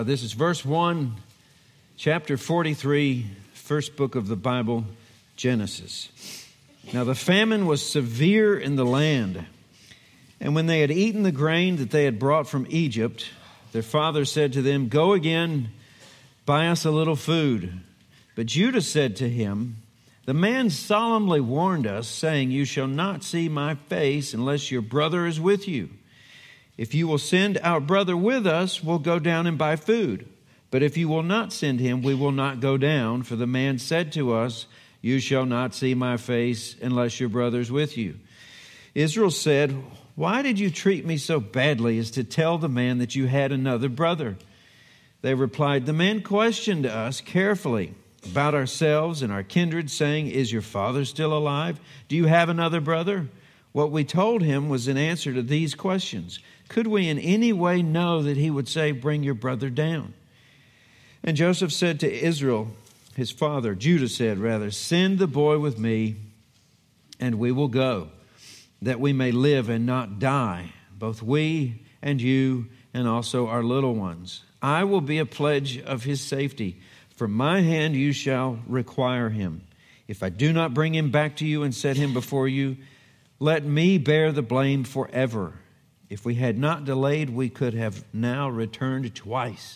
This is verse 1, chapter 43, first book of the Bible, Genesis. Now the famine was severe in the land, and when they had eaten the grain that they had brought from Egypt, their father said to them, "Go again, buy us a little food." But Judah said to him, "The man solemnly warned us, saying, 'You shall not see my face unless your brother is with you.' If you will send our brother with us, we'll go down and buy food. But if you will not send him, we will not go down. For the man said to us, 'You shall not see my face unless your brother is with you.' Israel said, 'Why did you treat me so badly as to tell the man that you had another brother?' They replied, 'The man questioned us carefully about ourselves and our kindred, saying, 'Is your father still alive? Do you have another brother?' What we told him was in answer to these questions. Could we in any way know that he would say, 'Bring your brother down'?" And Joseph said to Israel, his father, Judah said rather, "Send the boy with me, and we will go, that we may live and not die, both we and you, and also our little ones. I will be a pledge of his safety. From my hand you shall require him. If I do not bring him back to you and set him before you, let me bear the blame forever. If we had not delayed, we could have now returned twice."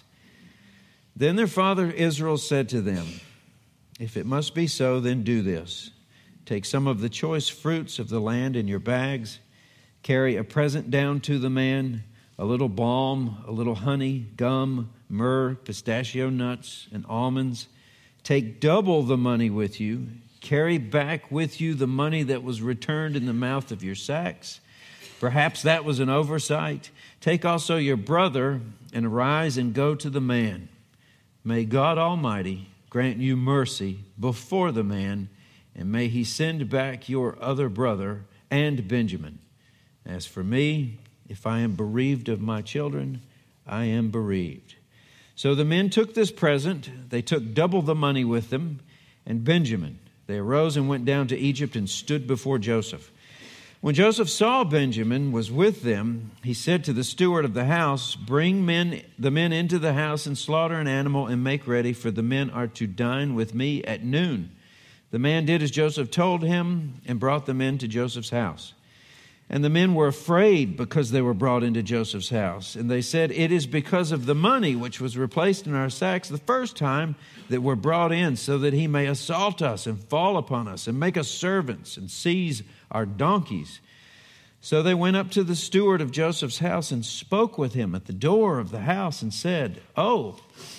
Then their father Israel said to them, "If it must be so, then do this. Take some of the choice fruits of the land in your bags. Carry a present down to the man, a little balm, a little honey, gum, myrrh, pistachio nuts, and almonds. Take double the money with you. Carry back with you the money that was returned in the mouth of your sacks. Perhaps that was an oversight. Take also your brother and arise and go to the man. May God Almighty grant you mercy before the man, and may he send back your other brother and Benjamin. As for me, if I am bereaved of my children, I am bereaved." So the men took this present. They took double the money with them and Benjamin. They arose and went down to Egypt and stood before Joseph. When Joseph saw Benjamin was with them, he said to the steward of the house, "Bring the men into the house and slaughter an animal and make ready, for the men are to dine with me at noon." The man did as Joseph told him and brought the men to Joseph's house. And the men were afraid because they were brought into Joseph's house. And they said, "It is because of the money which was replaced in our sacks the first time that we're brought in, so that he may assault us and fall upon us and make us servants and seize our donkeys." So they went up to the steward of Joseph's house and spoke with him at the door of the house and said, "Oh,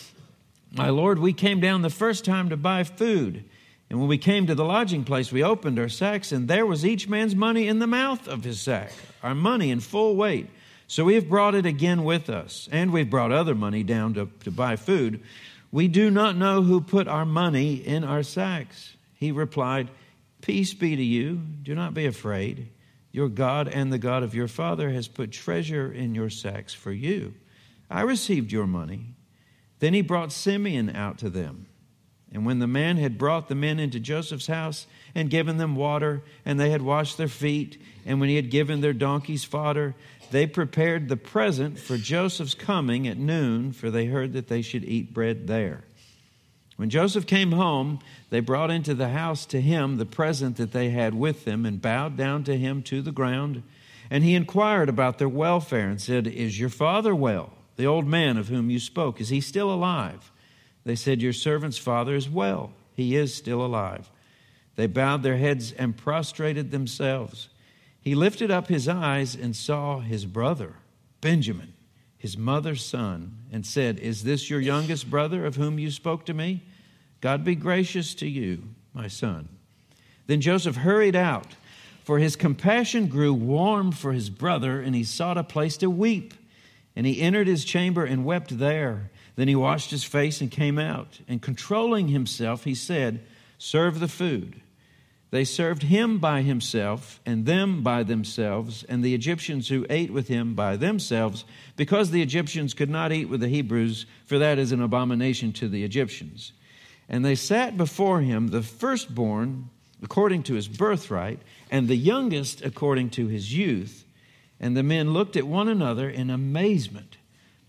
my lord, we came down the first time to buy food. And when we came to the lodging place, we opened our sacks, and there was each man's money in the mouth of his sack, our money in full weight. So we have brought it again with us, and we've brought other money down to buy food. We do not know who put our money in our sacks." He replied, "Peace be to you. Do not be afraid. Your God and the God of your father has put treasure in your sacks for you. I received your money." Then he brought Simeon out to them. And when the man had brought the men into Joseph's house and given them water, and they had washed their feet, and when he had given their donkeys fodder, they prepared the present for Joseph's coming at noon, for they heard that they should eat bread there. When Joseph came home, they brought into the house to him the present that they had with them, and bowed down to him to the ground. And he inquired about their welfare and said, "Is your father well? The old man of whom you spoke, is he still alive?" They said, "Your servant's father is well. He is still alive." They bowed their heads and prostrated themselves. He lifted up his eyes and saw his brother, Benjamin, his mother's son, and said, "Is this your youngest brother of whom you spoke to me? God be gracious to you, my son." Then Joseph hurried out, for his compassion grew warm for his brother, and he sought a place to weep. And he entered his chamber and wept there. Then he washed his face and came out. And controlling himself, he said, "Serve the food." They served him by himself, and them by themselves, and the Egyptians who ate with him by themselves, because the Egyptians could not eat with the Hebrews, for that is an abomination to the Egyptians. And they sat before him, the firstborn according to his birthright, and the youngest according to his youth. And the men looked at one another in amazement.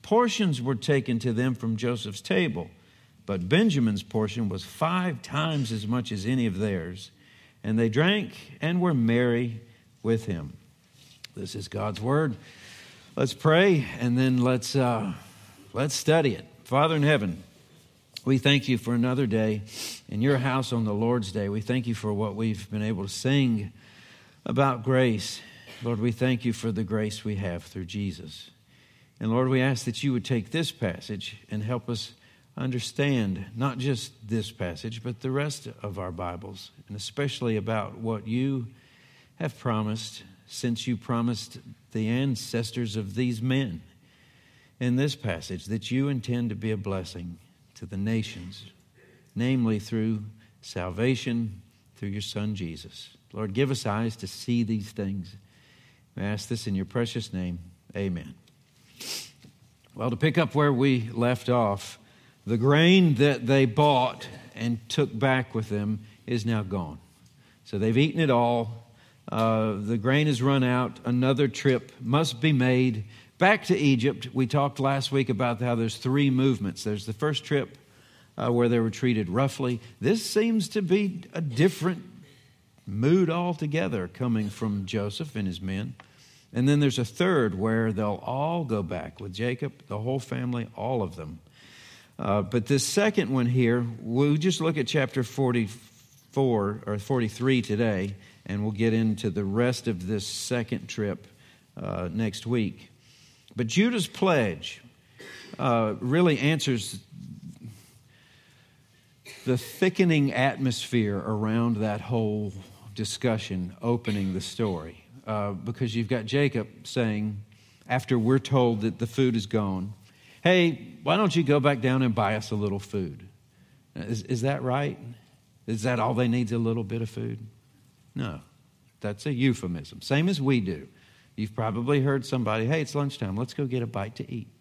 Portions were taken to them from Joseph's table, but Benjamin's portion was 5 times as much as any of theirs. And they drank and were merry with him. This is God's word. Let's pray, and then let's study it. Father in heaven, we thank you for another day in your house on the Lord's Day. We thank you for what we've been able to sing about grace. Lord, we thank you for the grace we have through Jesus. And Lord, we ask that you would take this passage and help us understand not just this passage, but the rest of our Bibles, and especially about what you have promised, since you promised the ancestors of these men in this passage that you intend to be a blessing to the nations, namely through salvation through your Son Jesus. Lord, give us eyes to see these things. We ask this in your precious name. Amen. Well, to pick up where we left off, the grain that they bought and took back with them is now gone. So they've eaten it all. The grain has run out. Another trip must be made back to Egypt. We talked last week about how there's 3 movements. There's the first trip where they were treated roughly. This seems to be a different mood altogether coming from Joseph and his men. And then there's a third where they'll all go back with Jacob, the whole family, all of them. But this second one here, we'll just look at chapter 44 or 43 today, and we'll get into the rest of this second trip next week. But Judah's pledge really answers the thickening atmosphere around that whole discussion opening the story. Because you've got Jacob saying, after we're told that the food is gone, hey, why don't you go back down and buy us a little food? Is that right? Is that all they need is a little bit of food? No, that's a euphemism. Same as we do. You've probably heard somebody, hey, it's lunchtime, let's go get a bite to eat.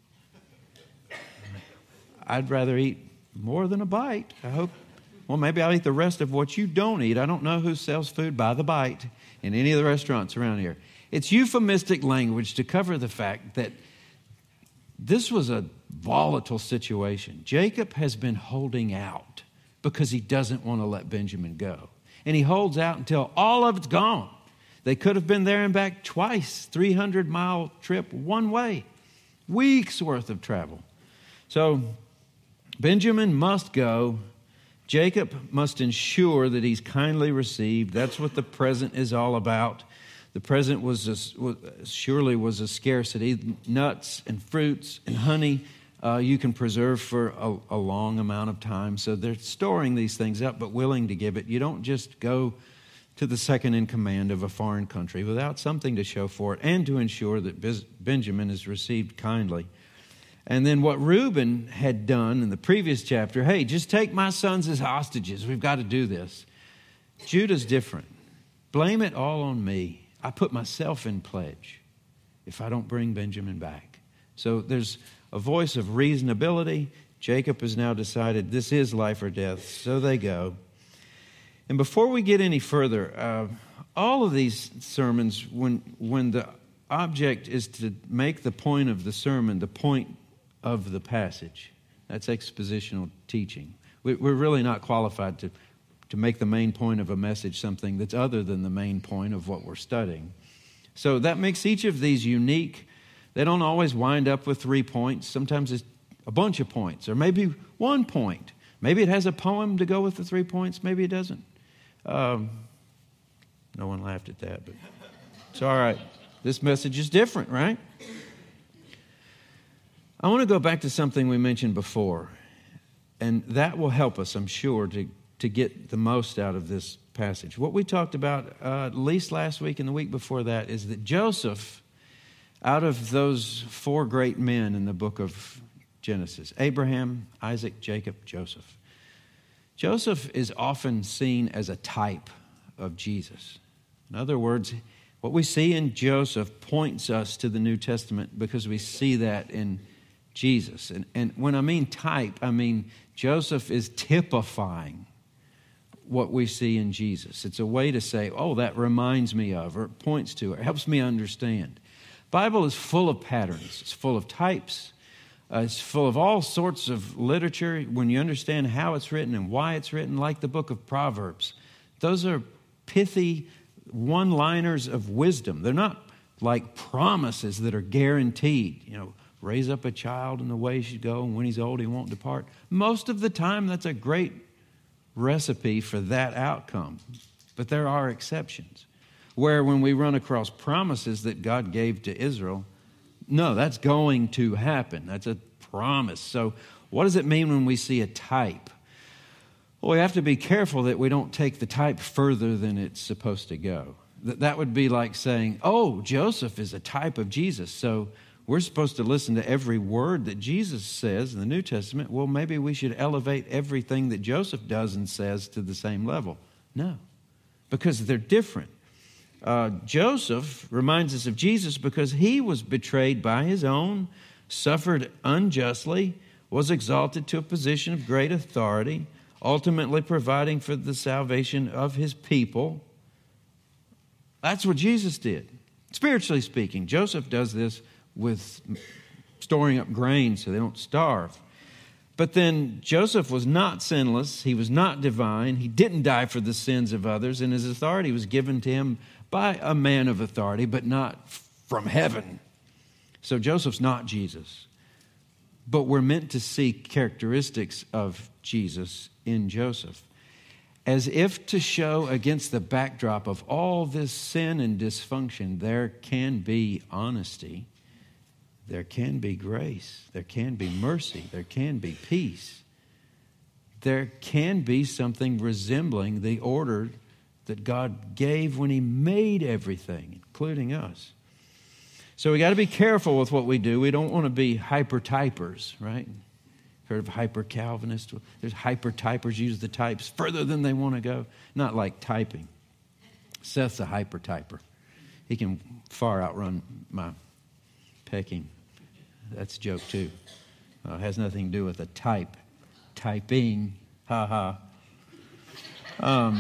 I'd rather eat more than a bite. I hope. Well, maybe I'll eat the rest of what you don't eat. I don't know who sells food by the bite in any of the restaurants around here. It's euphemistic language to cover the fact that this was a volatile situation. Jacob has been holding out because he doesn't want to let Benjamin go. And he holds out until all of it's gone. They could have been there and back twice, 300-mile trip one way, weeks worth of travel. So Benjamin must go. Jacob must ensure that he's kindly received. That's what the present is all about. The present surely was a scarcity. Nuts and fruits and honey you can preserve for a long amount of time. So they're storing these things up, but willing to give it. You don't just go to the second in command of a foreign country without something to show for it and to ensure that Benjamin is received kindly. And then what Reuben had done in the previous chapter, hey, just take my sons as hostages. We've got to do this. Judah's different. Blame it all on me. I put myself in pledge if I don't bring Benjamin back. So there's a voice of reasonability. Jacob has now decided this is life or death. So they go. And before we get any further, all of these sermons, when the object is to make the point of the sermon the point of the passage, that's expositional teaching. We're really not qualified to make the main point of a message something that's other than the main point of what we're studying. So that makes each of these unique. They don't always wind up with 3 points. Sometimes it's a bunch of points, or maybe 1 point. Maybe it has a poem to go with the 3 points. Maybe it doesn't. No one laughed at that, but it's all right. This message is different, right? I want to go back to something we mentioned before, and that will help us, I'm sure, to get the most out of this passage. What we talked about at least last week and the week before that is that Joseph, out of those 4 great men in the book of Genesis, Abraham, Isaac, Jacob, Joseph. Joseph is often seen as a type of Jesus. In other words, what we see in Joseph points us to the New Testament because we see that in Jesus. And when I mean type, I mean Joseph is typifying what we see in Jesus. It's a way to say, oh, that reminds me of, or it points to, or helps me understand. Bible is full of patterns. It's full of types. It's full of all sorts of literature when you understand how it's written and why it's written, like the book of Proverbs. Those are pithy one-liners of wisdom. They're not like promises that are guaranteed. Raise up a child in the way he should go, and when he's old, he won't depart. Most of the time, that's a great recipe for that outcome. But there are exceptions where when we run across promises that God gave to Israel, no, that's going to happen. That's a promise. So what does it mean when we see a type? Well, we have to be careful that we don't take the type further than it's supposed to go. That would be like saying, oh, Joseph is a type of Jesus, so we're supposed to listen to every word that Jesus says in the New Testament. Well, maybe we should elevate everything that Joseph does and says to the same level. No, because they're different. Joseph reminds us of Jesus because he was betrayed by his own, suffered unjustly, was exalted to a position of great authority, ultimately providing for the salvation of his people. That's what Jesus did. Spiritually speaking, Joseph does this with storing up grain so they don't starve. But then Joseph was not sinless. He was not divine. He didn't die for the sins of others, and his authority was given to him by a man of authority, but not from heaven. So Joseph's not Jesus. But we're meant to see characteristics of Jesus in Joseph, as if to show against the backdrop of all this sin and dysfunction, there can be honesty. There can be grace, there can be mercy, there can be peace. There can be something resembling the order that God gave when he made everything, including us. So we got to be careful with what we do. We don't want to be hyper-typers, right? Heard of hyper-Calvinists? There's hyper-typers use the types further than they want to go. Not like typing. Seth's a hyper-typer. He can far outrun my pecking. That's a joke, too. It has nothing to do with a type. Typing. Ha ha.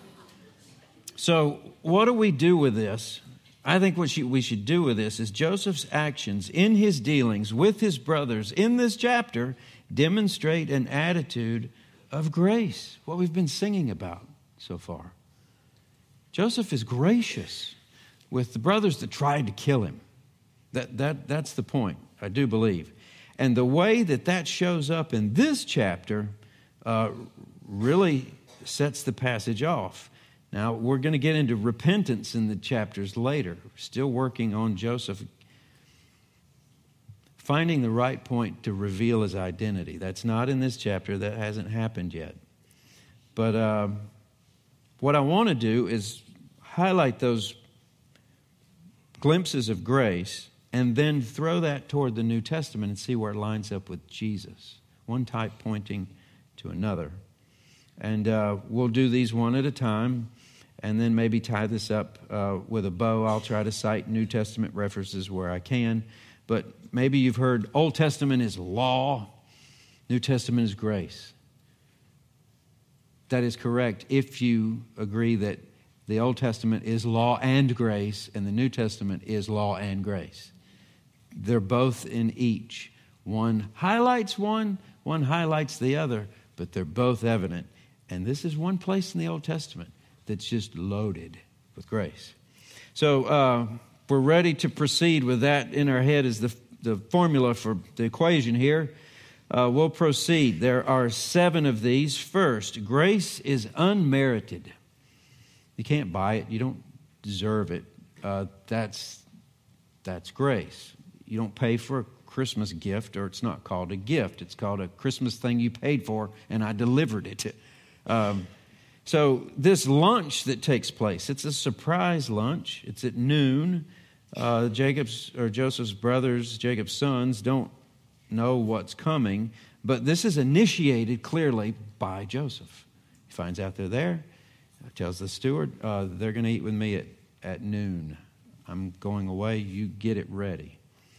So what do we do with this? I think what we should do with this is Joseph's actions in his dealings with his brothers in this chapter demonstrate an attitude of grace, what we've been singing about so far. Joseph is gracious with the brothers that tried to kill him. That's the point, I do believe. And the way that shows up in this chapter really sets the passage off. Now, we're going to get into repentance in the chapters later. We're still working on Joseph finding the right point to reveal his identity. That's not in this chapter. That hasn't happened yet. But what I want to do is highlight those glimpses of grace and then throw that toward the New Testament and see where it lines up with Jesus. One type pointing to another. And we'll do these one at a time and then maybe tie this up with a bow. I'll try to cite New Testament references where I can. But maybe you've heard Old Testament is law, New Testament is grace. That is correct if you agree that the Old Testament is law and grace and the New Testament is law and grace. They're both in each. One highlights one highlights the other, but they're both evident. And this is one place in the Old Testament that's just loaded with grace. So we're ready to proceed with that in our head as the formula for the equation here. We'll proceed. There are 7 of these. First, grace is unmerited. You can't buy it. You don't deserve it. That's grace. You don't pay for a Christmas gift, or it's not called a gift. It's called a Christmas thing you paid for, and I delivered it. So this lunch that takes place, it's a surprise lunch. It's at noon. Joseph's brothers, Jacob's sons, don't know what's coming, but this is initiated clearly by Joseph. He finds out they're there, tells the steward, they're going to eat with me at noon. I'm going away. You get it ready.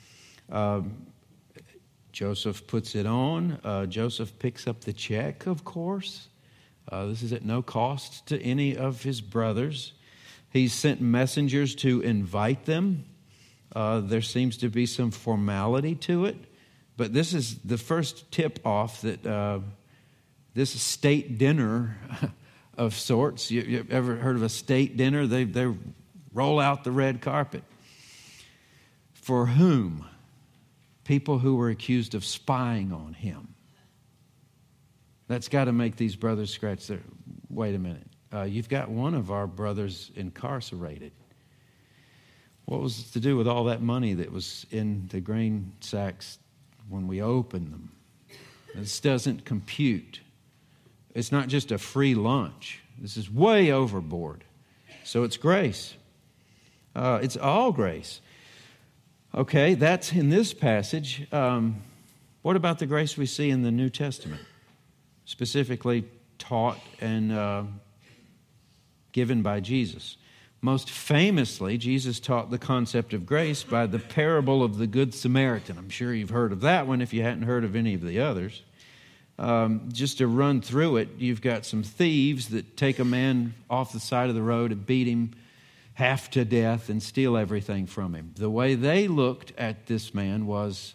Joseph puts it on. Joseph picks up the check, of course. This is at no cost to any of his brothers. He's sent messengers to invite them. There seems to be some formality to it. But this is the first tip-off that this state dinner of sorts. You ever heard of a state dinner? They roll out the red carpet. For whom? People who were accused of spying on him. That's got to make these brothers scratch their... Wait a minute. You've got one of our brothers incarcerated. What was to do with all that money that was in the grain sacks when we opened them? This doesn't compute. It's not just a free lunch. This is way overboard. So it's grace. It's all grace. Okay, that's in this passage. What about the grace we see in the New Testament? Specifically taught and given by Jesus. Most famously, Jesus taught the concept of grace by the parable of the Good Samaritan. I'm sure you've heard of that one if you hadn't heard of any of the others. Just to run through it, you've got some thieves that take a man off the side of the road and beat him half to death and steal everything from him. The way they looked at this man was,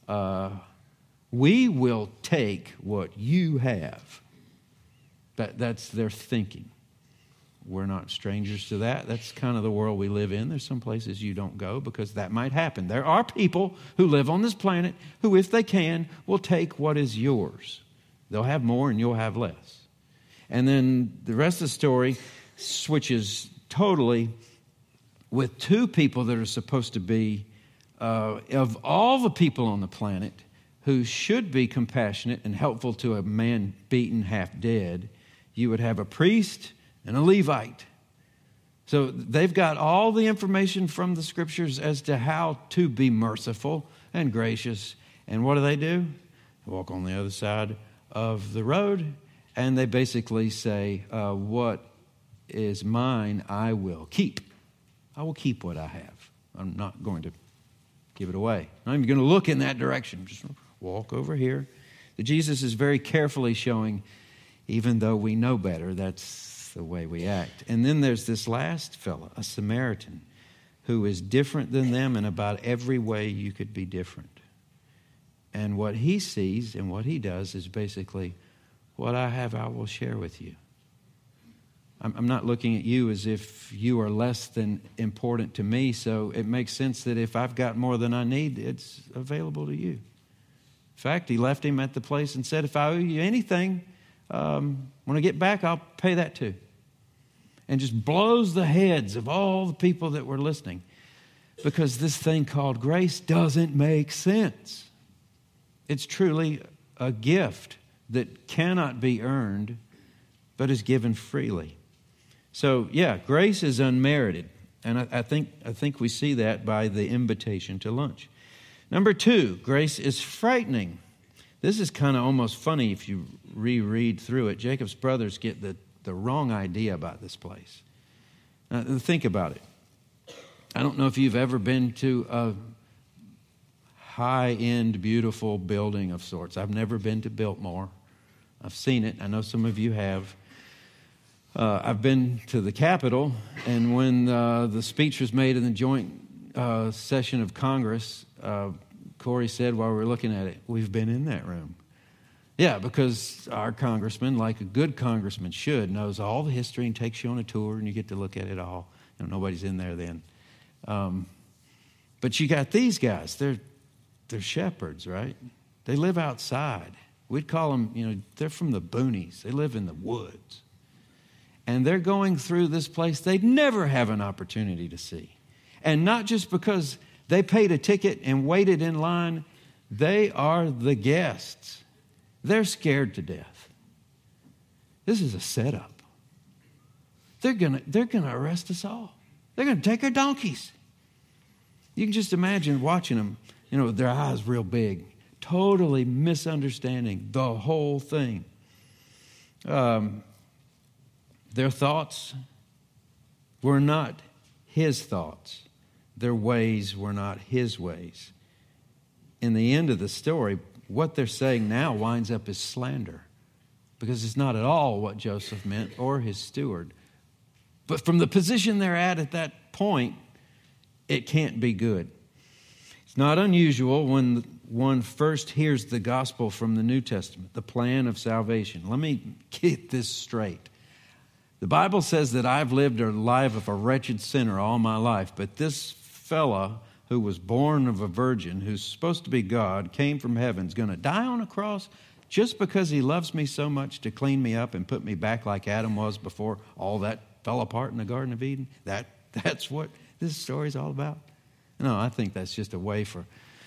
we will take what you have. That's their thinking. We're not strangers to that. That's kind of the world we live in. There's some places you don't go because that might happen. There are people who live on this planet who, if they can, will take what is yours. They'll have more and you'll have less. And then the rest of the story switches totally with two people that are supposed to be, of all the people on the planet, who should be compassionate and helpful to a man beaten half dead. You would have a priest and a Levite. So they've got all the information from the Scriptures as to how to be merciful and gracious. And what do? They walk on the other side of the road, and they basically say, what is mine, I will keep. I will keep what I have. I'm not going to give it away. I'm not even going to look in that direction. Just walk over here. Jesus is very carefully showing, even though we know better, that's the way we act. And then there's this last fella, a Samaritan, who is different than them in about every way you could be different. And what he sees and what he does is basically, what I have, I will share with you. I'm not looking at you as if you are less than important to me, so it makes sense that if I've got more than I need, it's available to you. In fact, he left him at the place and said, if I owe you anything, when I get back, I'll pay that too. And just blows the heads of all the people that were listening, because this thing called grace doesn't make sense. It's truly a gift that cannot be earned, but is given freely. So, yeah, grace is unmerited. And I think we see that by the invitation to lunch. Number 2, grace is frightening. This is kind of almost funny if you reread through it. Jacob's brothers get the wrong idea about this place. Now, think about it. I don't know if you've ever been to a high-end, beautiful building of sorts. I've never been to Biltmore. I've seen it. I know some of you have. I've been to the Capitol, and when the speech was made in the joint session of Congress, Corey said while we were looking at it, we've been in that room. Yeah, because our congressman, like a good congressman should, knows all the history and takes you on a tour, and you get to look at it all. Nobody's in there then. But you got these guys. They're shepherds, right? They live outside. We'd call them, they're from the boonies. They live in the woods. And they're going through this place they'd never have an opportunity to see. And not just because they paid a ticket and waited in line. They are the guests. They're scared to death. This is a setup. They're gonna arrest us all. They're going to take our donkeys. You can just imagine watching them, with their eyes real big, totally misunderstanding the whole thing. Their thoughts were not his thoughts. Their ways were not his ways. In the end of the story, what they're saying now winds up as slander, because it's not at all what Joseph meant or his steward. But from the position they're at that point, it can't be good. It's not unusual when one first hears the gospel from the New Testament, the plan of salvation. Let me get this straight. The Bible says that I've lived a life of a wretched sinner all my life, but this fella who was born of a virgin, who's supposed to be God, came from heaven, is going to die on a cross just because he loves me so much to clean me up and put me back like Adam was before all that fell apart in the Garden of Eden? That's what this story's all about? No, I think that's just a way for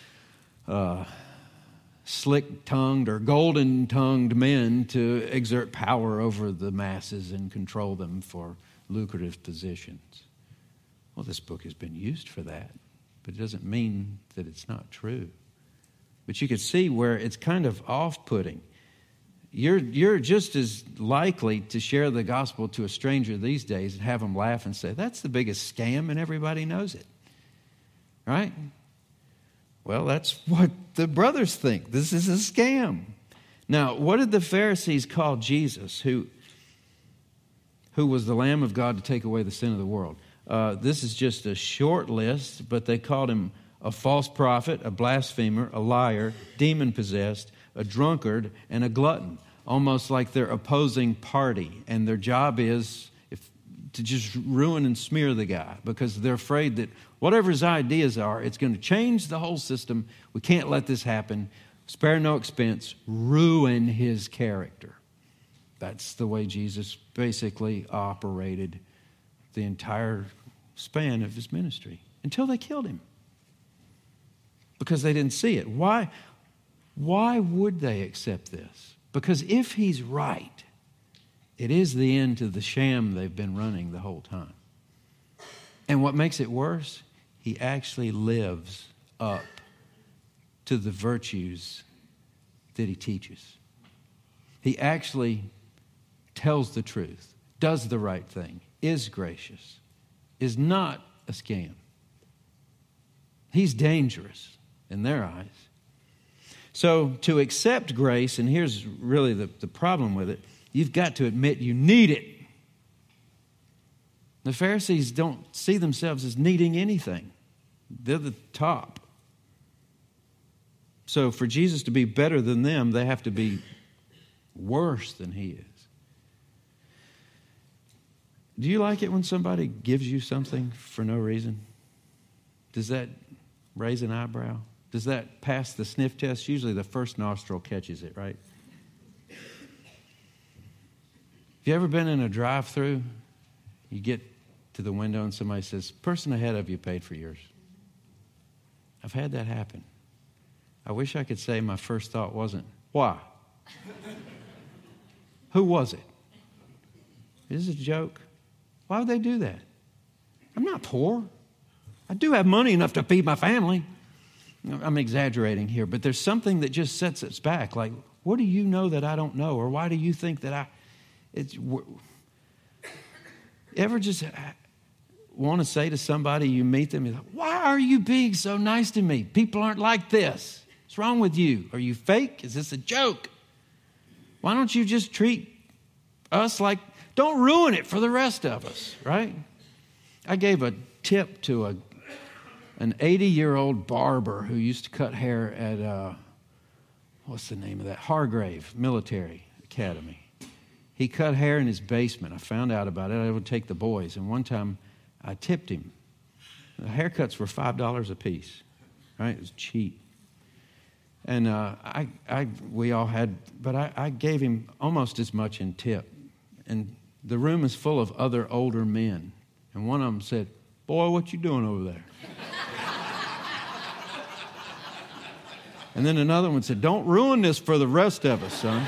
slick-tongued or golden-tongued men to exert power over the masses and control them for lucrative positions. Well, this book has been used for that, but it doesn't mean that it's not true. But you can see where it's kind of off-putting. You're just as likely to share the gospel to a stranger these days and have them laugh and say, that's the biggest scam and everybody knows it. Right? Well, that's what the brothers think. This is a scam. Now, what did the Pharisees call Jesus, who was the Lamb of God to take away the sin of the world? This is just a short list, but they called him a false prophet, a blasphemer, a liar, demon-possessed, a drunkard, and a glutton, almost like their opposing party. And their job is to just ruin and smear the guy because they're afraid that whatever his ideas are, it's going to change the whole system. We can't let this happen. Spare no expense. Ruin his character. That's the way Jesus basically operated the entire span of his ministry until they killed him because they didn't see it. Why would they accept this? Because if he's right, it is the end to the sham they've been running the whole time. And what makes it worse, he actually lives up to the virtues that he teaches. He actually tells the truth, does the right thing, is gracious, is not a scam. He's dangerous in their eyes. So to accept grace, and here's really the problem with it, you've got to admit you need it. The Pharisees don't see themselves as needing anything. They're the top. So for Jesus to be better than them, they have to be worse than he is. Do you like it when somebody gives you something for no reason? Does that raise an eyebrow? Does that pass the sniff test? Usually the first nostril catches it, right? Have you ever been in a drive-thru? You get to the window and somebody says, person ahead of you paid for yours. I've had that happen. I wish I could say my first thought wasn't, why? Who was it? Is this a joke? Why would they do that? I'm not poor. I do have money enough to feed my family. I'm exaggerating here, but there's something that just sets us back. Like, what do you know that I don't know? Or why do you think that ever just want to say to somebody, you meet them, you're like, why are you being so nice to me? People aren't like this. What's wrong with you? Are you fake? Is this a joke? Why don't you just treat us like, don't ruin it for the rest of us, right? I gave a tip to an 80-year-old barber who used to cut hair at, what's the name of that? Hargrave Military Academy. He cut hair in his basement. I found out about it. I would take the boys, and one time I tipped him. The haircuts were $5 a piece, right? It was cheap. And we all had, but I gave him almost as much in tip. And the room is full of other older men. And one of them said, boy, what you doing over there? And then another one said, don't ruin this for the rest of us, son.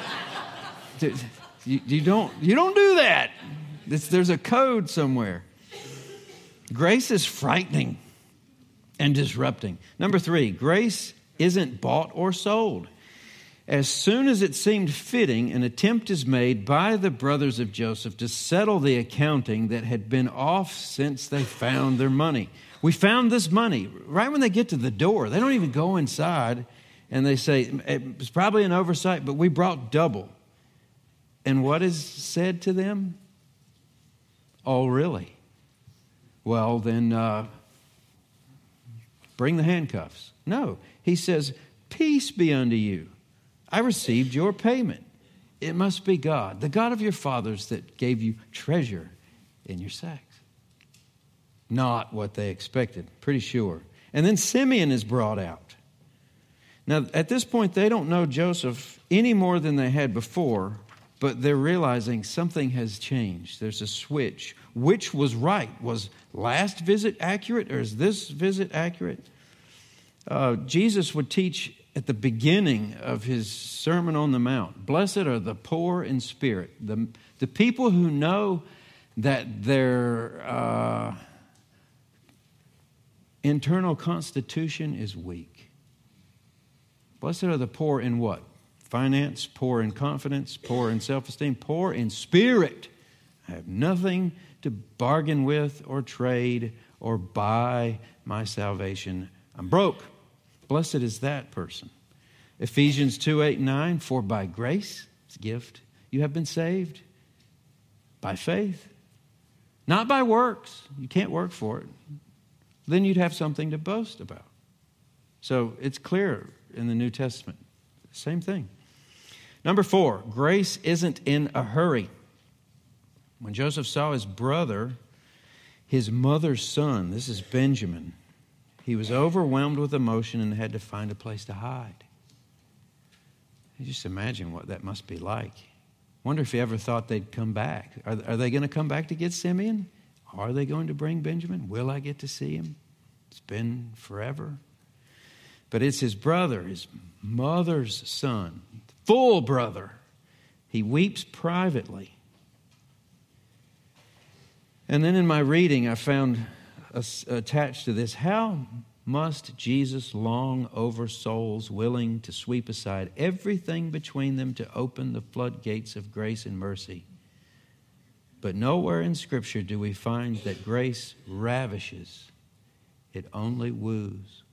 You don't do that. There's a code somewhere. Grace is frightening and disrupting. Number 3, grace isn't bought or sold. As soon as it seemed fitting, an attempt is made by the brothers of Joseph to settle the accounting that had been off since they found their money. We found this money. Right when they get to the door, they don't even go inside, and they say, it was probably an oversight, but we brought double. And what is said to them? Oh, really? Well, then bring the handcuffs. No, he says, peace be unto you. I received your payment. It must be God, the God of your fathers, that gave you treasure in your sacks. Not what they expected, pretty sure. And then Simeon is brought out. Now, at this point, they don't know Joseph any more than they had before, but they're realizing something has changed. There's a switch. Which was right? Was last visit accurate, or is this visit accurate? Jesus would teach at the beginning of his Sermon on the Mount, blessed are the poor in spirit, the people who know that their internal constitution is weak. Blessed are the poor in what? Finance, poor in confidence, poor in self-esteem, poor in spirit. I have nothing to bargain with or trade or buy my salvation. I'm broke. Blessed is that person. Ephesians 2:8-9, for by grace, it's a gift, you have been saved by faith, not by works. You can't work for it. Then you'd have something to boast about. So it's clear in the New Testament. Same thing. Number 4, grace isn't in a hurry. When Joseph saw his brother, his mother's son, this is Benjamin, he was overwhelmed with emotion and had to find a place to hide. You just imagine what that must be like. Wonder if he ever thought they'd come back. Are they going to come back to get Simeon? Are they going to bring Benjamin? Will I get to see him? It's been forever. But it's his brother, his mother's son, full brother. He weeps privately. And then in my reading, I found attached to this, how must Jesus long over souls willing to sweep aside everything between them to open the floodgates of grace and mercy? But nowhere in Scripture do we find that grace ravishes. It only woos.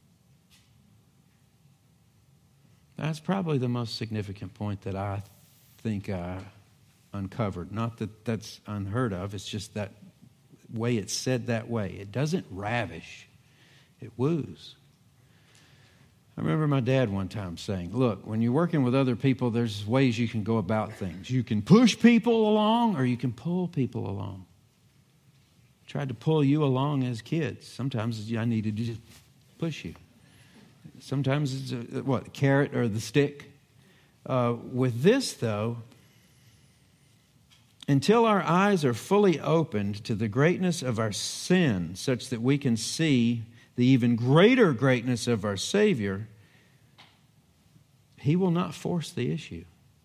That's probably the most significant point that I think I uncovered. Not that that's unheard of. It's just that way it's said that way. It doesn't ravish. It woos. I remember my dad one time saying, look, when you're working with other people, there's ways you can go about things. You can push people along or you can pull people along. I tried to pull you along as kids. Sometimes I needed to just push you. Sometimes it's the carrot or the stick. With this, though, until our eyes are fully opened to the greatness of our sin, such that we can see the even greater greatness of our Savior, He will not force the issue.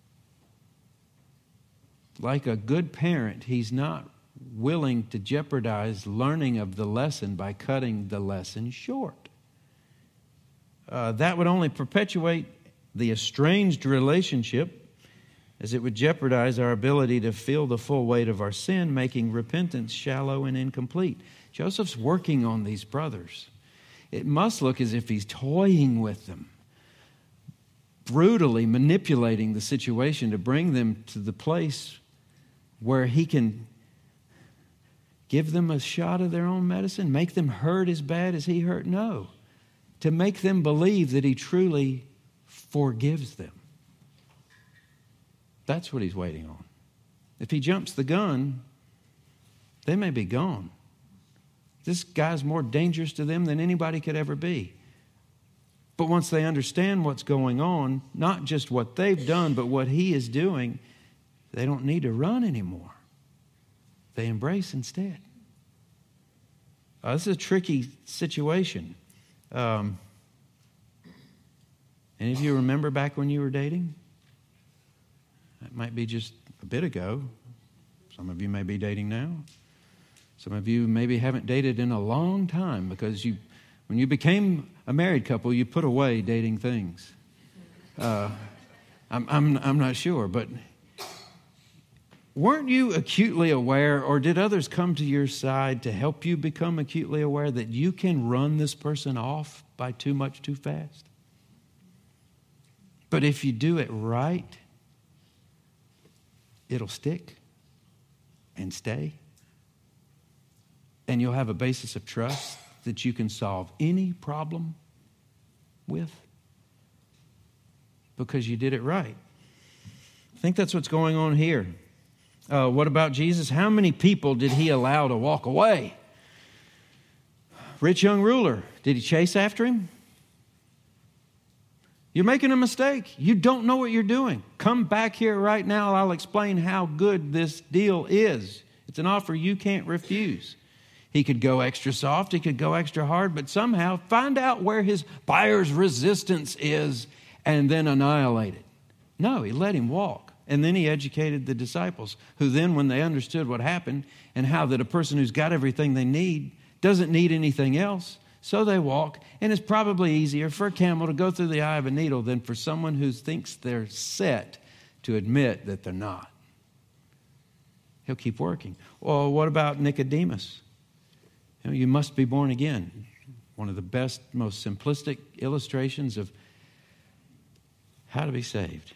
Like a good parent, He's not willing to jeopardize learning of the lesson by cutting the lesson short. That would only perpetuate the estranged relationship, as it would jeopardize our ability to feel the full weight of our sin, making repentance shallow and incomplete. Joseph's working on these brothers. It must look as if he's toying with them, brutally manipulating the situation to bring them to the place where he can give them a shot of their own medicine, make them hurt as bad as he hurt. No, to make them believe that he truly forgives them. That's what he's waiting on. If he jumps the gun, they may be gone. This guy's more dangerous to them than anybody could ever be. But once they understand what's going on, not just what they've done, but what he is doing, they don't need to run anymore. They embrace instead. This is a tricky situation. Any of you remember back when you were dating? That might be just a bit ago. Some of you may be dating now. Some of you maybe haven't dated in a long time because when you became a married couple, you put away dating things. I'm not sure, but weren't you acutely aware, or did others come to your side to help you become acutely aware that you can run this person off by too much too fast? But if you do it right, it'll stick and stay. And you'll have a basis of trust that you can solve any problem with? Because you did it right. I think that's what's going on here. What about Jesus? How many people did he allow to walk away? Rich young ruler, did he chase after him? You're making a mistake. You don't know what you're doing. Come back here right now. I'll explain how good this deal is. It's an offer you can't refuse. He could go extra soft. He could go extra hard, but somehow find out where his buyer's resistance is and then annihilate it. No, he let him walk. And then he educated the disciples, who then, when they understood what happened and how that a person who's got everything they need doesn't need anything else, so they walk. And it's probably easier for a camel to go through the eye of a needle than for someone who thinks they're set to admit that they're not. He'll keep working. Well, what about Nicodemus? You must be born again. One of the best, most simplistic illustrations of how to be saved.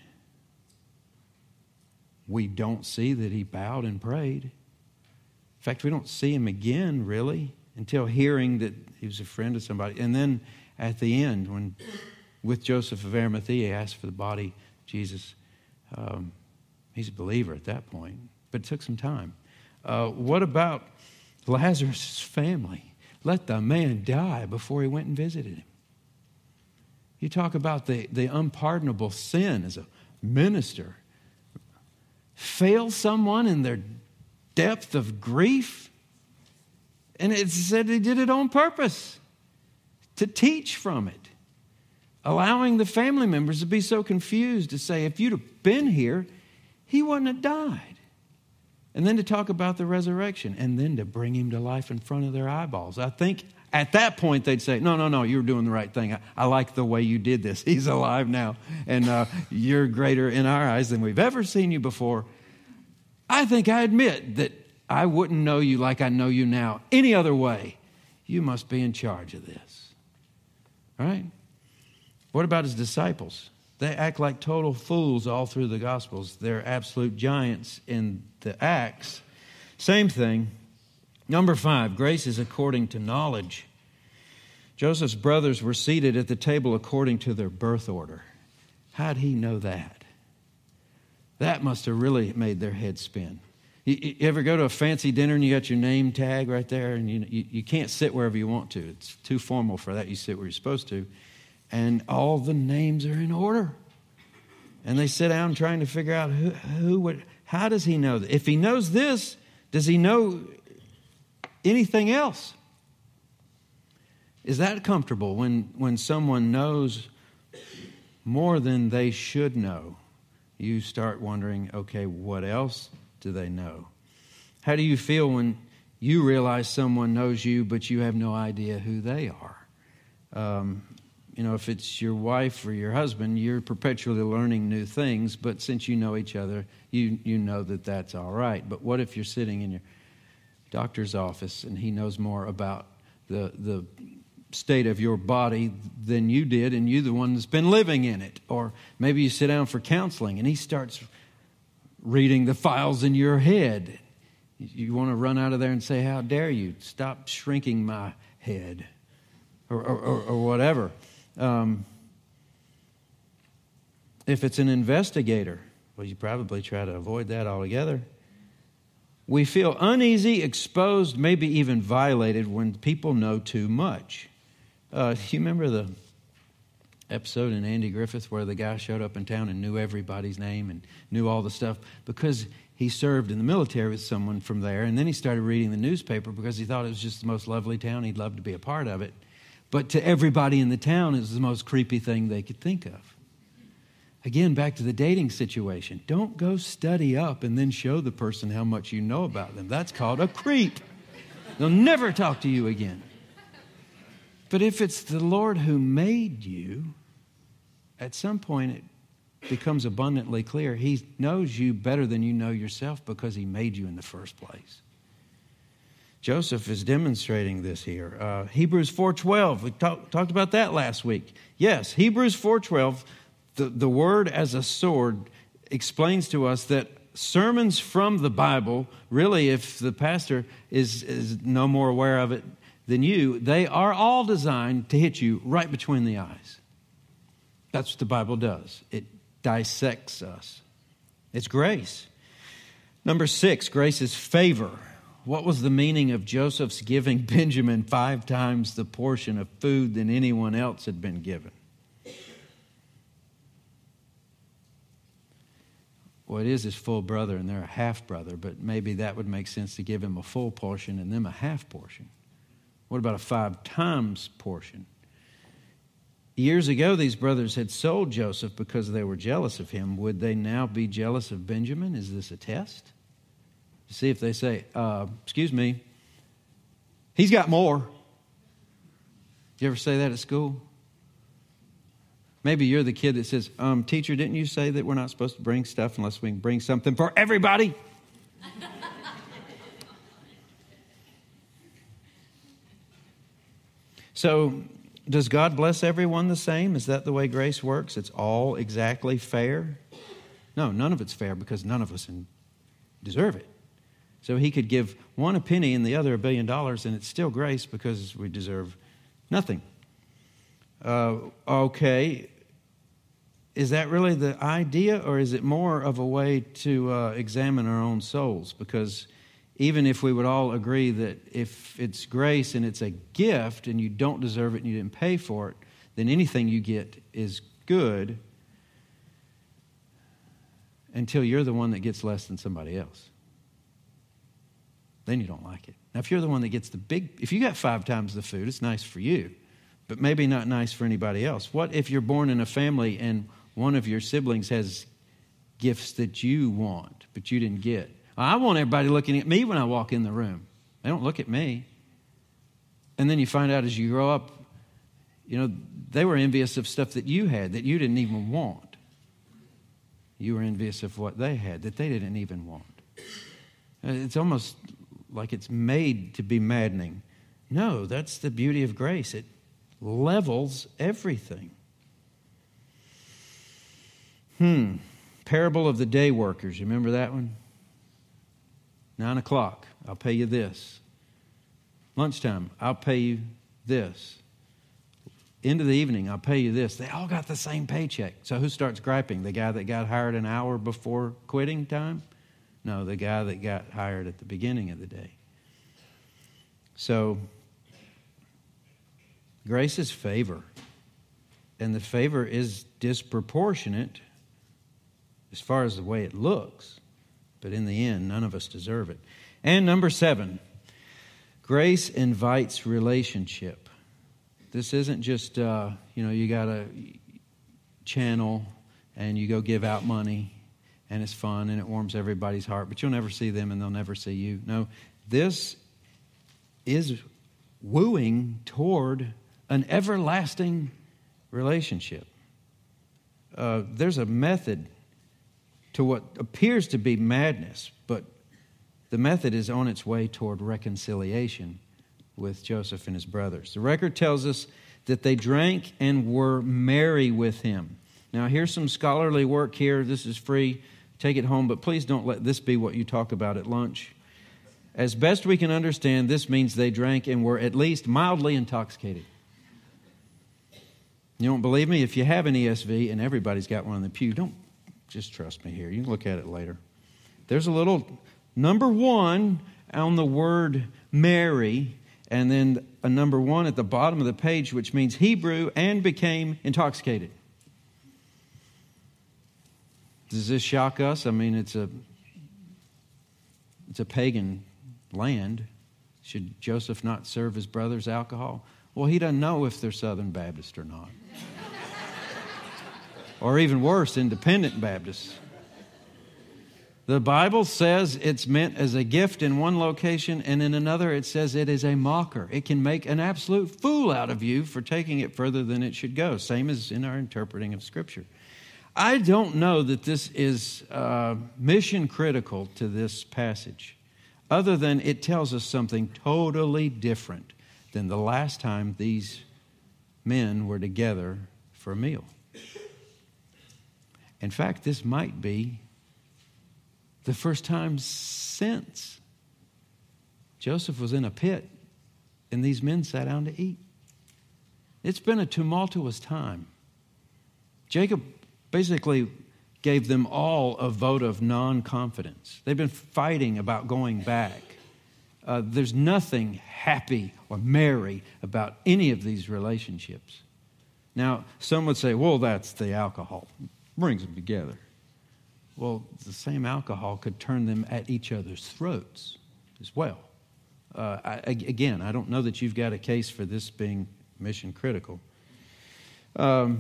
We don't see that he bowed and prayed. In fact, we don't see him again, really, until hearing that he was a friend of somebody. And then at the end, when with Joseph of Arimathea, he asked for the body of Jesus. He's a believer at that point, but it took some time. What about Lazarus' family? Let the man die before he went and visited him. You talk about the unpardonable sin as a minister. Fail someone in their depth of grief. And it said he did it on purpose, to teach from it. Allowing the family members to be so confused to say, if you'd have been here, he wouldn't have died. And then to talk about the resurrection, and then to bring him to life in front of their eyeballs. I think at that point they'd say, no, you were doing the right thing. I like the way you did this. He's alive now, and you're greater in our eyes than we've ever seen you before. I think I admit that I wouldn't know you like I know you now any other way. You must be in charge of this. All right? What about his disciples? They act like total fools all through the Gospels. They're absolute giants in the Acts. Same thing. Number 5, grace is according to knowledge. Joseph's brothers were seated at the table according to their birth order. How'd he know that? That must have really made their head spin. You ever go to a fancy dinner and you got your name tag right there, and you can't sit wherever you want to. It's too formal for that. You sit where you're supposed to. And all the names are in order. And they sit down trying to figure out how does he know that? If he knows this, does he know anything else? Is that comfortable when someone knows more than they should know? You start wondering, okay, what else do they know? How do you feel when you realize someone knows you, but you have no idea who they are? If it's your wife or your husband, you're perpetually learning new things, but since you know each other, you know that that's all right. But what if you're sitting in your doctor's office and he knows more about the state of your body than you did, and you're the one that's been living in it? Or maybe you sit down for counseling and he starts reading the files in your head. You want to run out of there and say, how dare you? Stop shrinking my head, or whatever. If it's an investigator, well, you probably try to avoid that altogether. We feel uneasy, exposed, maybe even violated when people know too much. You remember the episode in Andy Griffith where the guy showed up in town and knew everybody's name and knew all the stuff because he served in the military with someone from there, and then he started reading the newspaper because he thought it was just the most lovely town. He'd love to be a part of it. But to everybody in the town, it was the most creepy thing they could think of. Again, back to the dating situation. Don't go study up and then show the person how much you know about them. That's called a creep. They'll never talk to you again. But if it's the Lord who made you, at some point it becomes abundantly clear He knows you better than you know yourself because He made you in the first place. Joseph is demonstrating this here. Hebrews 4:12, we talked about that last week. Yes, Hebrews 4:12, the word as a sword explains to us that sermons from the Bible, really if the pastor is no more aware of it than you, they are all designed to hit you right between the eyes. That's what the Bible does. It dissects us. It's grace. Number 6, grace is favor. What was the meaning of Joseph's giving Benjamin 5 times the portion of food than anyone else had been given? Well, it is his full brother and they're a half brother, but maybe that would make sense to give him a full portion and them a half portion. What about a 5 times portion? Years ago, these brothers had sold Joseph because they were jealous of him. Would they now be jealous of Benjamin? Is this a test? To see if they say, excuse me, he's got more. You ever say that at school? Maybe you're the kid that says, teacher, didn't you say that we're not supposed to bring stuff unless we can bring something for everybody? So, does God bless everyone the same? Is that the way grace works? It's all exactly fair? No, none of it's fair because none of us deserve it. So he could give one a penny and the other $1 billion, and it's still grace because we deserve nothing. Okay, is that really the idea, or is it more of a way to examine our own souls? Because even if we would all agree that if it's grace and it's a gift and you don't deserve it and you didn't pay for it, then anything you get is good until you're the one that gets less than somebody else. Then you don't like it. Now, if you're the one that gets if you got 5 times the food, it's nice for you, but maybe not nice for anybody else. What if you're born in a family and one of your siblings has gifts that you want, but you didn't get? I want everybody looking at me when I walk in the room. They don't look at me. And then you find out as you grow up, they were envious of stuff that you had that you didn't even want. You were envious of what they had that they didn't even want. It's almost like it's made to be maddening. No, that's the beauty of grace. It levels everything. Parable of the day workers. You remember that one? 9 o'clock, I'll pay you this. Lunchtime, I'll pay you this. End of the evening, I'll pay you this. They all got the same paycheck. So who starts griping? The guy that got hired an hour before quitting time? No, the guy that got hired at the beginning of the day. So, grace is favor. And the favor is disproportionate as far as the way it looks. But in the end, none of us deserve it. And number 7, grace invites relationship. This isn't just, you got a channel and you go give out money and it's fun and it warms everybody's heart, but you'll never see them and they'll never see you. No, this is wooing toward an everlasting relationship. There's a method to what appears to be madness, but the method is on its way toward reconciliation with Joseph and his brothers. The record tells us that they drank and were merry with him. Now, here's some scholarly work here. This is free. Take it home, but please don't let this be what you talk about at lunch. As best we can understand, this means they drank and were at least mildly intoxicated. You don't believe me? If you have an ESV, and everybody's got one in the pew, don't just trust me here. You can look at it later. There's a little number 1 on the word merry, and then a number 1 at the bottom of the page, which means Hebrew and became intoxicated. Does this shock us? I mean, it's a pagan land. Should Joseph not serve his brothers alcohol? Well, he doesn't know if they're Southern Baptist or not. Or even worse, Independent Baptists. The Bible says it's meant as a gift in one location, and in another it says it is a mocker. It can make an absolute fool out of you for taking it further than it should go. Same as in our interpreting of Scripture. I don't know that this is mission critical to this passage, other than it tells us something totally different than the last time these men were together for a meal. In fact, this might be the first time since Joseph was in a pit and these men sat down to eat. It's been a tumultuous time. Jacob basically gave them all a vote of non-confidence. They've been fighting about going back. There's nothing happy or merry about any of these relationships. Now, some would say, well, that's the alcohol. Brings them together. Well, the same alcohol could turn them at each other's throats as well. Again, I don't know that you've got a case for this being mission critical. The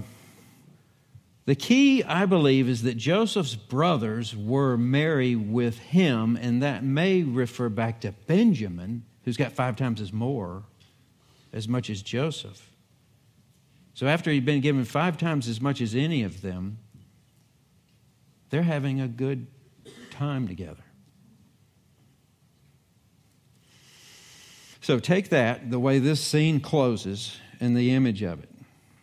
key, I believe, is that Joseph's brothers were merry with him, and that may refer back to Benjamin, who's got 5 times as much as Joseph. So after he'd been given 5 times as much as any of them, they're having a good time together. So take that, the way this scene closes, and the image of it.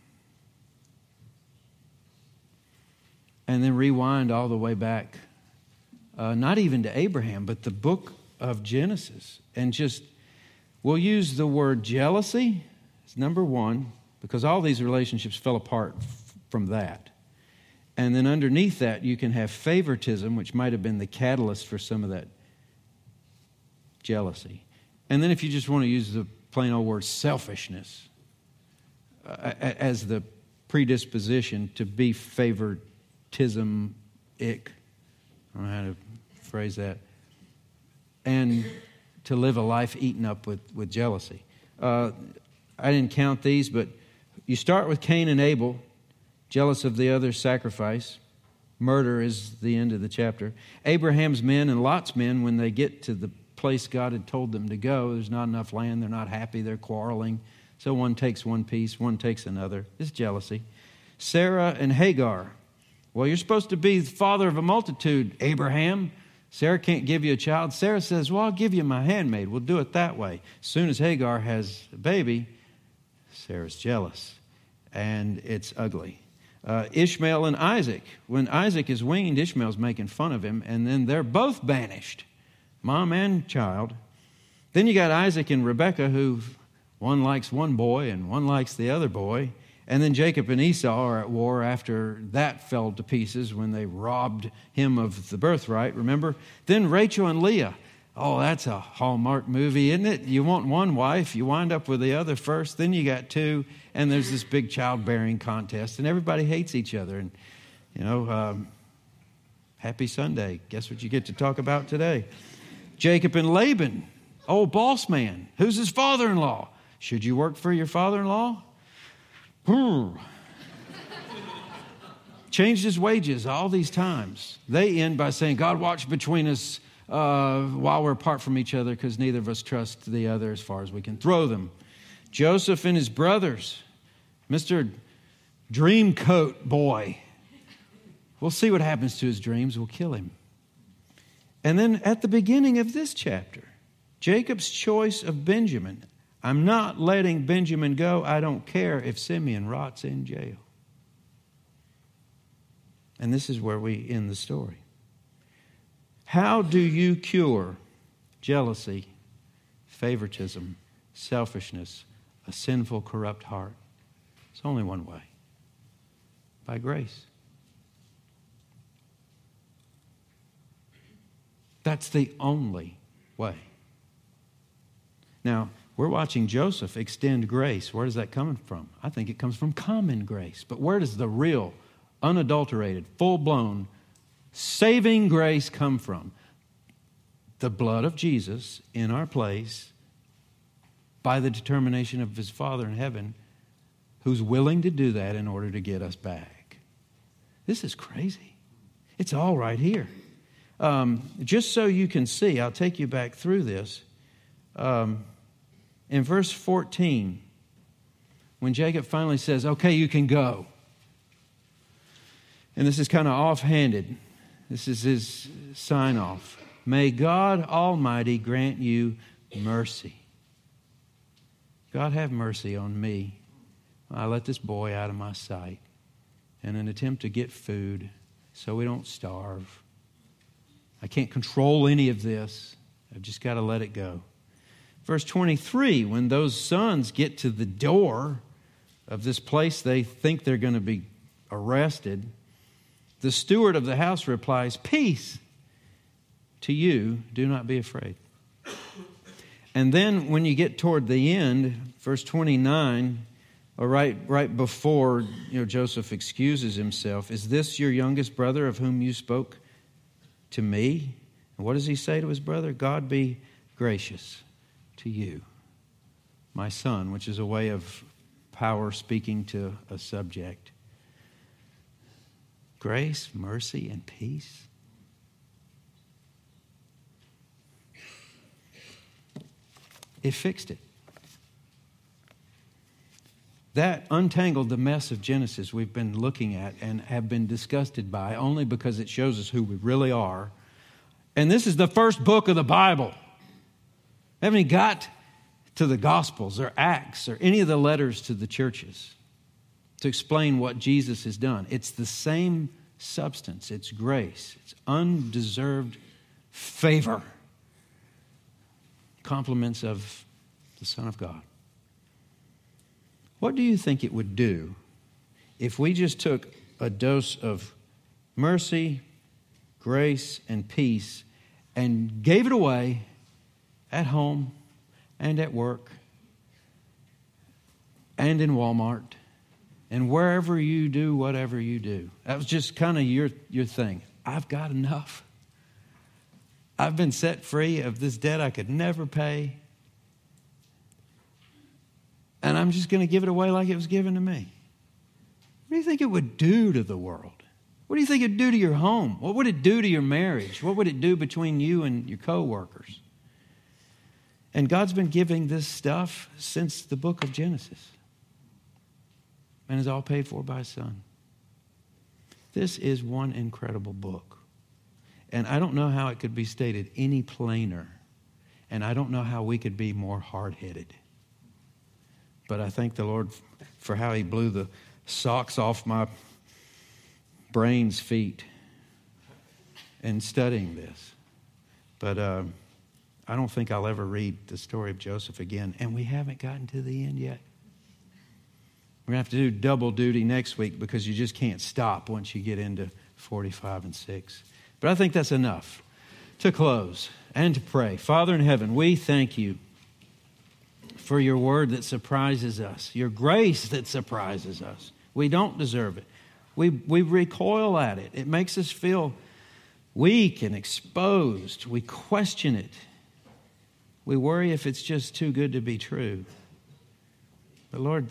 And then rewind all the way back, not even to Abraham, but the book of Genesis. And we'll use the word jealousy as number 1, because all these relationships fell apart from that. And then underneath that, you can have favoritism, which might have been the catalyst for some of that jealousy. And then if you just want to use the plain old word selfishness as the predisposition to be favoritism-ic, I don't know how to phrase that, and to live a life eaten up with jealousy. I didn't count these, but you start with Cain and Abel, jealous of the other's sacrifice. Murder is the end of the chapter. Abraham's men and Lot's men, when they get to the place God had told them to go, there's not enough land, they're not happy, they're quarreling. So one takes one piece, one takes another. It's jealousy. Sarah and Hagar. Well, you're supposed to be the father of a multitude, Abraham. Sarah can't give you a child. Sarah says, well, I'll give you my handmaid. We'll do it that way. As soon as Hagar has a baby, Sarah's jealous, and it's ugly. Ishmael and Isaac. When Isaac is weaned, Ishmael's making fun of him, and then they're both banished, mom and child. Then you got Isaac and Rebekah, who one likes one boy and one likes the other boy. And then Jacob and Esau are at war after that fell to pieces when they robbed him of the birthright, remember? Then Rachel and Leah. Oh, that's a Hallmark movie, isn't it? You want one wife, you wind up with the other first, then you got 2, and there's this big childbearing contest, and everybody hates each other. And, happy Sunday. Guess what you get to talk about today? Jacob and Laban. Oh, boss man. Who's his father-in-law? Should you work for your father-in-law? Changed his wages all these times. They end by saying, God, watch between us while we're apart from each other, because neither of us trust the other as far as we can throw them. Joseph and his brothers, Mr. Dreamcoat boy. We'll see what happens to his dreams. We'll kill him. And then at the beginning of this chapter, Jacob's choice of Benjamin. I'm not letting Benjamin go. I don't care if Simeon rots in jail. And this is where we end the story. How do you cure jealousy, favoritism, selfishness, a sinful, corrupt heart? It's only one way. By grace. That's the only way. Now, we're watching Joseph extend grace. Where does that come from? I think it comes from common grace. But where does the real, unadulterated, full-blown, saving grace come from? The blood of Jesus in our place by the determination of his Father in heaven, who's willing to do that in order to get us back. This is crazy. It's all right here. Just so you can see, I'll take you back through this. In verse 14, when Jacob finally says, okay, you can go. And this is kind of offhanded. This is his sign off. May God Almighty grant you mercy. God, have mercy on me. I let this boy out of my sight in an attempt to get food so we don't starve. I can't control any of this. I've just got to let it go. Verse 23, when those sons get to the door of this place they think they're going to be arrested, the steward of the house replies, "Peace to you, do not be afraid." And then when you get toward the end, verse 29, or right before Joseph excuses himself, "Is this your youngest brother of whom you spoke to me?" And what does he say to his brother? "God be gracious to you, my son," which is a way of power speaking to a subject. Grace, mercy, and peace. It fixed it. That untangled the mess of Genesis we've been looking at and have been disgusted by only because it shows us who we really are. And this is the first book of the Bible. Haven't even got to the Gospels or Acts or any of the letters to the churches to explain what Jesus has done. It's the same substance. It's grace. It's undeserved favor. Compliments of the Son of God. What do you think it would do if we just took a dose of mercy, grace, and peace and gave it away at home and at work and in Walmart and wherever you do whatever you do? That was just kind of your thing. I've got enough. I've been set free of this debt I could never pay. And I'm just going to give it away like it was given to me. What do you think it would do to the world? What do you think it would do to your home? What would it do to your marriage? What would it do between you and your co-workers? And God's been giving this stuff since the book of Genesis. And it's all paid for by His Son. This is one incredible book. And I don't know how it could be stated any plainer. And I don't know how we could be more hard-headed. But I thank the Lord for how He blew the socks off my brain's feet in studying this. But I don't think I'll ever read the story of Joseph again. And we haven't gotten to the end yet. We're going to have to do double duty next week because you just can't stop once you get into 45 and 6. But I think that's enough to close and to pray. Father in heaven, we thank You for Your word that surprises us, Your grace that surprises us. We don't deserve it. We recoil at it. It makes us feel weak and exposed. We question it. We worry if it's just too good to be true. But Lord,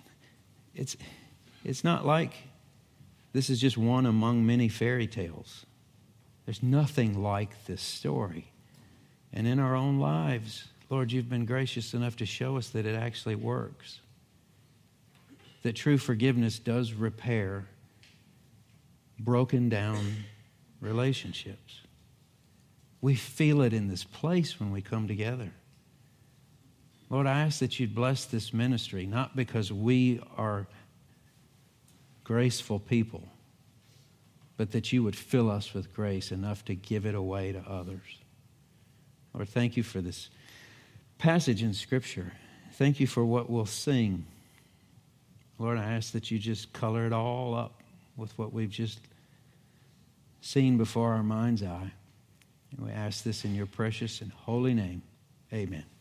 it's not like this is just one among many fairy tales. There's nothing like this story. And in our own lives, Lord, You've been gracious enough to show us that it actually works. That true forgiveness does repair broken down relationships. We feel it in this place when we come together. Lord, I ask that You'd bless this ministry, not because we are graceful people, but that You would fill us with grace enough to give it away to others. Lord, thank You for this passage in Scripture. Thank You for what we'll sing. Lord, I ask that You just color it all up with what we've just seen before our mind's eye. And we ask this in Your precious and holy name. Amen.